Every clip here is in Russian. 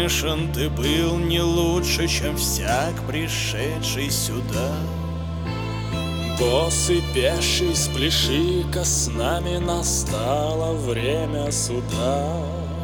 грешен ты был не лучше, чем всяк пришедший сюда. Босс и пеший, спляши-ка с нами, настало время суда.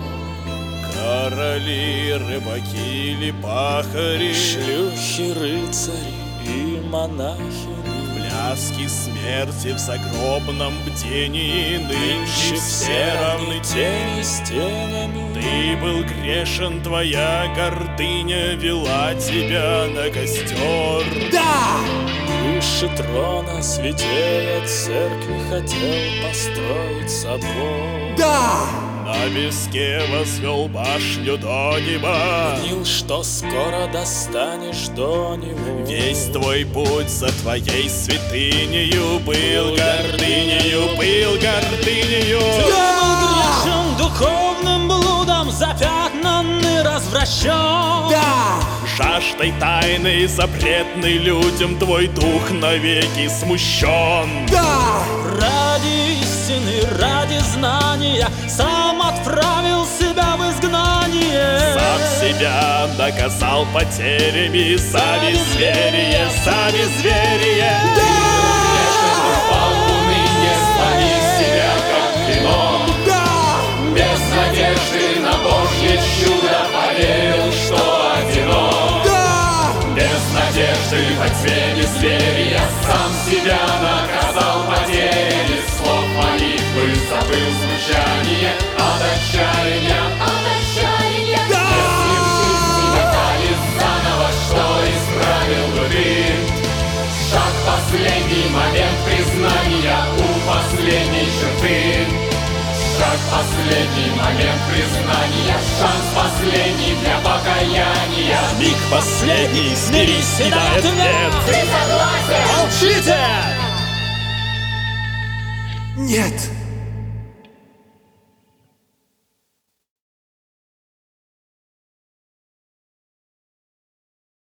Короли, рыбаки или пахари, Шлюхи, рыцари и монахини, пляски смерти в загробном бдении, нынче все равны тени с тенями. Ты был грешен, твоя гордыня вела тебя на костер. Да! Выше трона святее церкви хотел построить собор. Да! На песке возвел башню до неба. Мнил, что скоро достанешь до него. Весь твой путь за твоей святынею был гордынею, был гордынею. Ты был грешен духовным блудом, запятнанный, развращен. Да! Жаждой тайной, запретной людям, твой дух навеки смущен. Да! Ради истины, ради знания сам отправил себя в изгнание. Сам себя наказал потерями за безверие, за безверие. Упал в уныние, спалив себя как вино. Да! Без надежды на Божье чудо поверил, что одинок. Да! Без надежды во тьме безверия сам себя наказал потери. Слов молитвы забыл звучание от отчаяния. Да! Метались заново, что исправил бы ты. Шаг последний, момент признания у последней черты. Шаг последний, момент признания, шанс последний для покаяния. Миг последний, смирись и дай ответ. Ты согласен? Молчите! Нет!